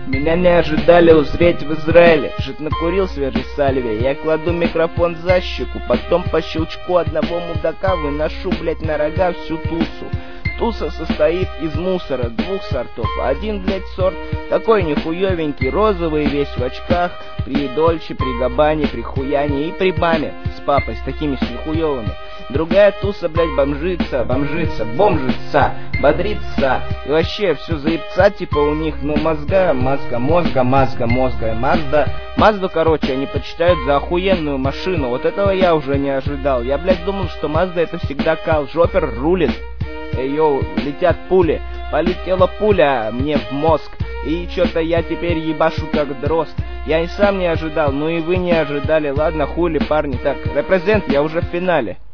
Меня не ожидали узреть в Израиле. Жид накурил свежей сальве. Я кладу микрофон за щеку. Потом по щелчку одного мудака выношу, блять, на рога всю тусу. Туса состоит из мусора двух сортов. Один, блять, сорт такой нихуевенький, розовый, весь в очках. При Дольче, при Габане, при Хуяне и при маме с папой, с такими с нихуевыми. Другая туса, блять, бомжица, бомжица, бодрится. И вообще все заебца, типа у них, ну мозга, Мазду, короче, они почитают за охуенную машину. Вот этого я уже не ожидал. Я, блять, думал, что Мазда это всегда Карл Жопер рулит. Эй, йоу, летят пули. Полетела пуля мне в мозг. И чё-то я теперь ебашу как дрозд. Я и сам не ожидал, ну и вы не ожидали. Ладно, хули, парни. Так, репрезент, я уже в финале.